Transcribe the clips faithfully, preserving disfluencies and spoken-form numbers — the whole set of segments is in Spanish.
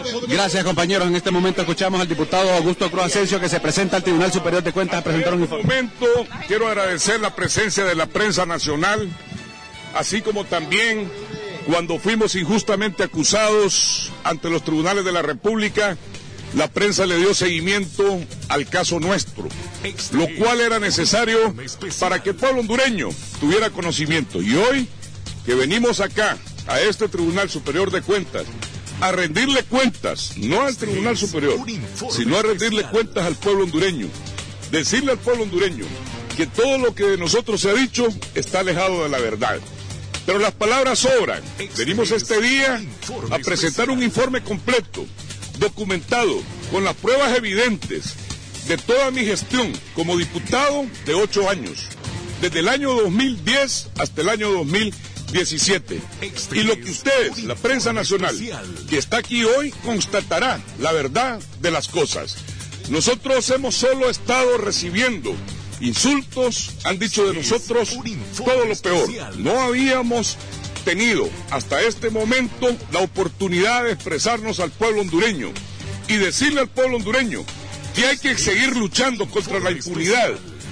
Gracias, compañeros. En este momento escuchamos al diputado Augusto Cruz Asensio, que se presenta al Tribunal Superior de Cuentas a presentar un informe. En este momento quiero agradecer la presencia de la prensa nacional, así como también cuando fuimos injustamente acusados ante los tribunales de la República, la prensa le dio seguimiento al caso nuestro, lo cual era necesario para que el pueblo hondureño tuviera conocimiento. Y hoy que venimos acá, a este Tribunal Superior de Cuentas, a rendirle cuentas, no al Tribunal Superior, sino a rendirle cuentas al pueblo hondureño, decirle al pueblo hondureño que todo lo que de nosotros se ha dicho está alejado de la verdad. Pero las palabras sobran. Venimos este día a presentar un informe completo, documentado, con las pruebas evidentes de toda mi gestión como diputado de ocho años, desde el año dos mil diez hasta el año dos mil diecisiete. Y lo que ustedes, la prensa nacional, que está aquí hoy, constatará la verdad de las cosas. Nosotros hemos solo estado recibiendo insultos, han dicho de nosotros todo lo peor. No habíamos tenido hasta este momento la oportunidad de expresarnos al pueblo hondureño y decirle al pueblo hondureño que hay que seguir luchando contra la impunidad,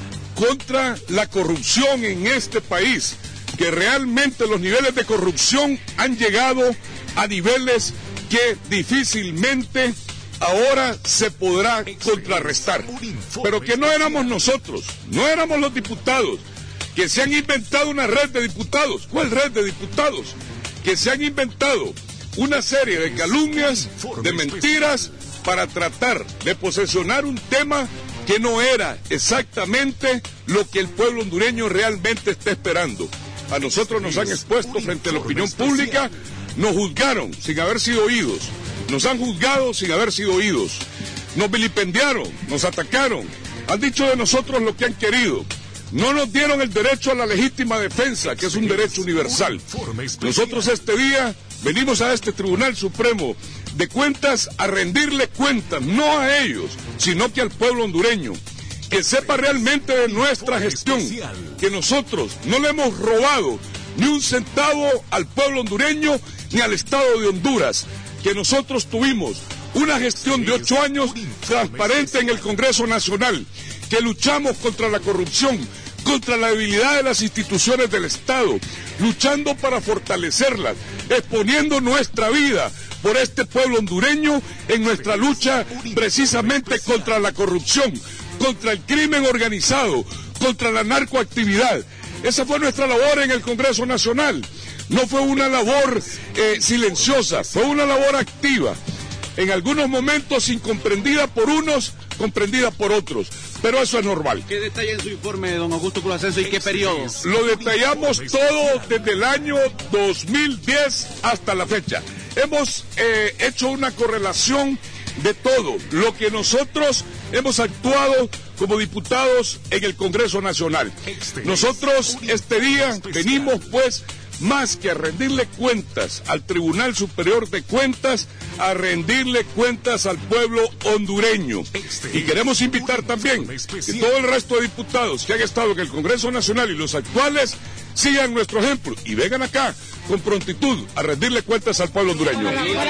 contra la corrupción en este país, que realmente los niveles de corrupción han llegado a niveles que difícilmente ahora se podrá contrarrestar, pero que no éramos nosotros, no éramos los diputados, que se han inventado una red de diputados. ¿Cuál red de diputados? Que se han inventado una serie de calumnias, de mentiras, para tratar de posesionar un tema que no era exactamente lo que el pueblo hondureño realmente está esperando. A nosotros nos han expuesto frente a la opinión pública, nos juzgaron sin haber sido oídos, nos han juzgado sin haber sido oídos, nos vilipendiaron, nos atacaron, han dicho de nosotros lo que han querido. No nos dieron el derecho a la legítima defensa, que es un derecho universal. Nosotros este día venimos a este Tribunal Supremo de Cuentas a rendirle cuentas, no a ellos, sino que al pueblo hondureño, que sepa realmente de nuestra gestión, que nosotros no le hemos robado ni un centavo al pueblo hondureño ni al Estado de Honduras, que nosotros tuvimos una gestión de ocho años transparente en el Congreso Nacional, que luchamos contra la corrupción, contra la debilidad de las instituciones del Estado, luchando para fortalecerlas, exponiendo nuestra vida por este pueblo hondureño en nuestra lucha precisamente contra la corrupción, contra el crimen organizado, contra la narcoactividad. Esa fue nuestra labor en el Congreso Nacional. No fue una labor eh, silenciosa, fue una labor activa. En algunos momentos incomprendida por unos, comprendida por otros, pero eso es normal. ¿Qué detalla en su informe, don Augusto Cruz Asensio, y qué periodo? Lo detallamos todo desde el año dos mil diez hasta la fecha. Hemos eh, hecho una correlación de todo lo que nosotros hemos actuado como diputados en el Congreso Nacional. Nosotros este día venimos pues más que a rendirle cuentas al Tribunal Superior de Cuentas, a rendirle cuentas al pueblo hondureño. Y queremos invitar también que todo el resto de diputados que han estado en el Congreso Nacional y los actuales sigan nuestro ejemplo y vengan acá con prontitud a rendirle cuentas al pueblo hondureño.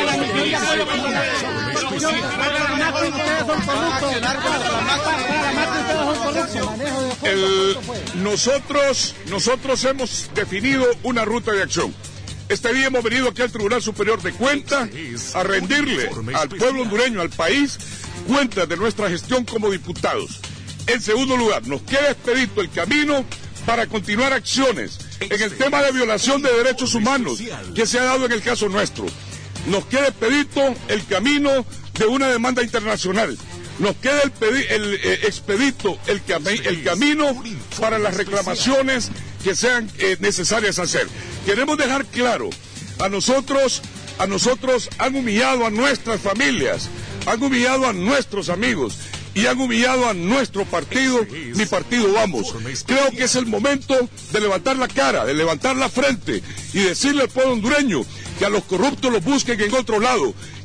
El, nosotros, nosotros hemos definido una ruta de acción. Este día hemos venido aquí al Tribunal Superior de Cuentas a rendirle al pueblo hondureño, al país, cuentas de nuestra gestión como diputados. En segundo lugar, nos queda expedito el camino para continuar acciones en el tema de violación de derechos humanos que se ha dado en el caso nuestro. Nos queda expedito el camino de una demanda internacional. Nos queda el, pedi- el eh, expedito el, cami- el camino para las reclamaciones que sean eh, necesarias hacer. Queremos dejar claro, a nosotros, a nosotros han humillado a nuestras familias, han humillado a nuestros amigos y han humillado a nuestro partido, mi partido Vamos. Creo que es el momento de levantar la cara, de levantar la frente y decirle al pueblo hondureño que a los corruptos los busquen en otro lado,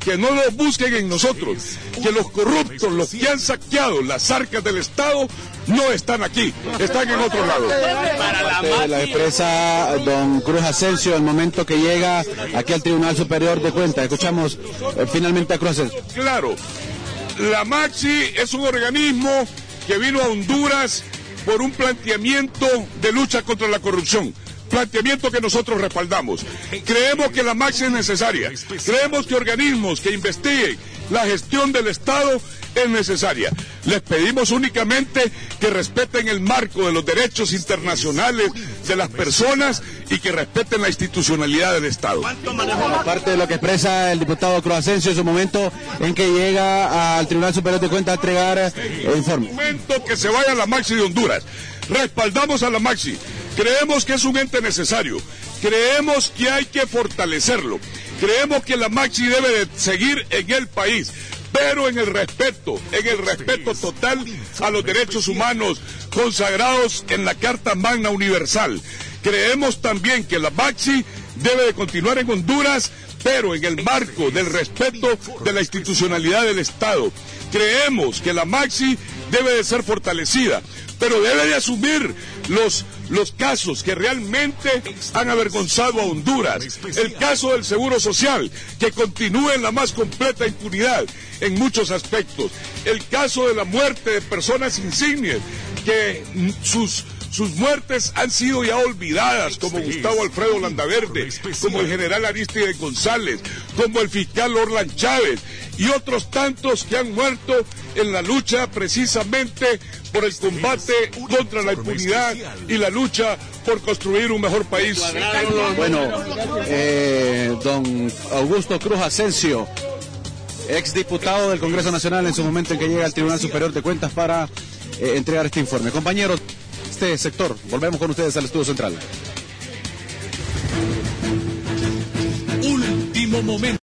que no lo busquen en nosotros, que los corruptos, los que han saqueado las arcas del Estado, no están aquí, están en otro lado. La, la expresa don Cruz Asensio, el momento que llega aquí al Tribunal Superior de Cuentas. Escuchamos eh, finalmente a Cruz Asensio. Claro, la Maxi es un organismo que vino a Honduras por un planteamiento de lucha contra la corrupción. Planteamiento que nosotros respaldamos. Creemos que la Maxi es necesaria. Creemos que organismos que investiguen la gestión del Estado es necesaria. Les pedimos únicamente que respeten el marco de los derechos internacionales de las personas y que respeten la institucionalidad del Estado. Aparte de lo que expresa el diputado Cruz Asensio, es un momento en que llega al Tribunal Superior de Cuentas a entregar el informe. Es un momento que se vaya a la Maxi de Honduras. Respaldamos a la Maxi. Creemos que es un ente necesario. Creemos que hay que fortalecerlo. Creemos que la Maxi debe de seguir en el país, pero en el respeto, en el respeto total a los derechos humanos consagrados en la Carta Magna Universal. Creemos también que la Maxi debe de continuar en Honduras, pero en el marco del respeto de la institucionalidad del Estado. Creemos que la Maxi debe de ser fortalecida, pero debe de asumir los, los casos que realmente han avergonzado a Honduras. El caso del Seguro Social, que continúa en la más completa impunidad en muchos aspectos. El caso de la muerte de personas insignes, que sus... Sus muertes han sido ya olvidadas, como Gustavo Alfredo Landaverde, como el general Aristide González, como el fiscal Orlan Chávez y otros tantos que han muerto en la lucha precisamente por el combate contra la impunidad y la lucha por construir un mejor país. Bueno, eh, don Augusto Cruz Asensio, exdiputado del Congreso Nacional, en su momento en que llega al Tribunal Superior de Cuentas para eh, entregar este informe. Compañeros, este sector, volvemos con ustedes al estudio central. Último momento.